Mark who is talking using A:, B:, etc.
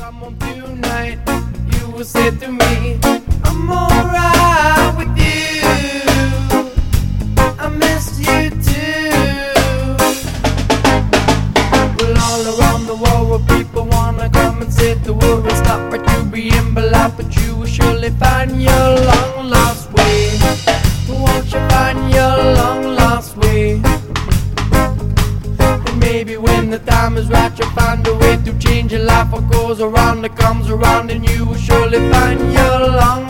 A: come home tonight, you will say to me, I'm alright with you, I miss you too. Well, all around the world people wanna come and sit the world and stop right to be impolite, but you will surely find your long lost way. Won't you find your long lost way? And maybe when the time is right, you'll find a way to change your life. What goes around, it comes around, and you will surely find your long